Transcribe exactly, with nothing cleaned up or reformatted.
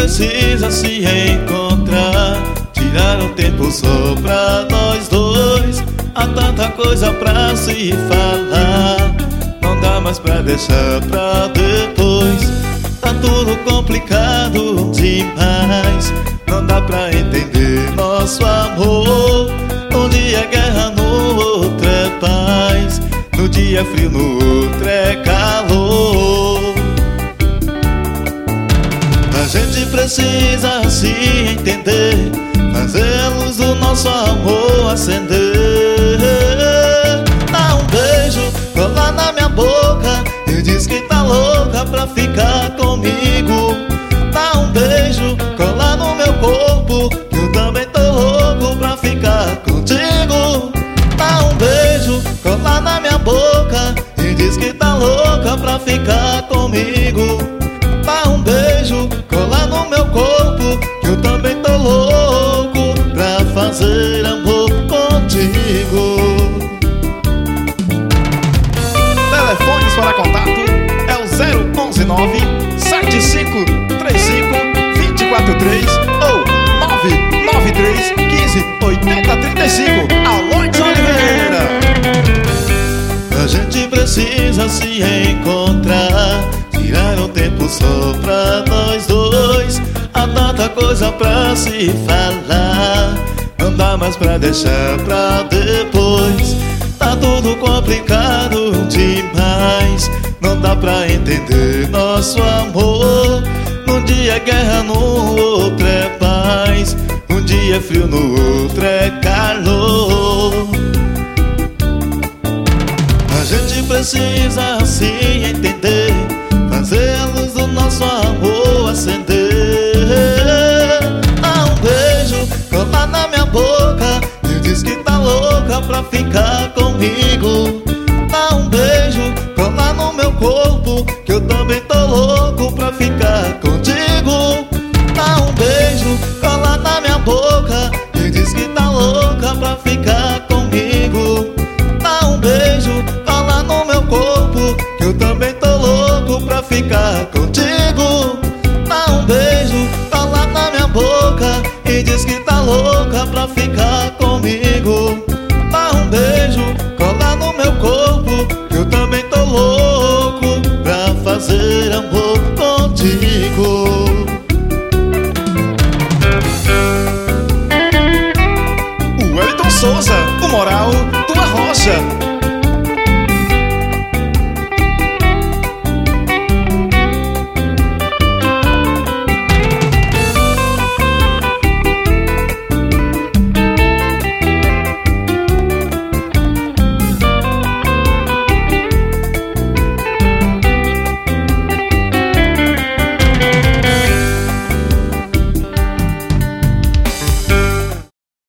precisa se encontrar, tirar um tempo só pra nós dois. Há tanta coisa pra se falar, não dá mais pra deixar pra depois. Tá tudo complicado demais, não dá pra entender nosso amor. Um dia é guerra, no outro é paz, no dia é frio, no outro é calor. A gente precisa se entender, fazer a luz do nosso amor acender. Dá um beijo, colar na minha boca e diz que tá louca pra ficar comigo. Dá um beijo, colar no meu corpo, que eu também tô louco pra ficar contigo. Dá um beijo, colar na minha boca e diz que tá louca pra ficar comigo. Dá um beijo, colar no meu corpo, que eu também tô louco pra fazer amor contigo. Telefones para contato é o zero onze nove sete cinco três cinco dois quatro três ou nove nove três um cinco oito zero três cinco. Aloysio Oliveira. A gente precisa se encontrar, tirar um tempo só pra nós dois. Há tanta coisa pra se falar, não dá mais pra deixar pra depois. Tá tudo complicado demais, não dá pra entender nosso amor. Num dia é guerra, no outro é paz, um dia é frio, no outro é calor. A gente precisa se entender, fazer a luz do nosso amor acender. Dá um beijo, colar na minha boca e diz que tá louca pra ficar comigo. Dá um beijo, colar no meu corpo, que eu também tô louco pra ficar contigo. Dá um beijo, colar na minha boca e diz que tá louca pra ficar comigo. Dá um beijo, colar no meu corpo, que eu também tô louco pra ficar contigo. Dá um beijo, colar na minha boca e diz que tá louca pra ficar comigo. Dá um beijo, colar no meu corpo, que eu também tô louco pra fazer amor contigo. O Wellington Souza, o Moral, Tua Rocha.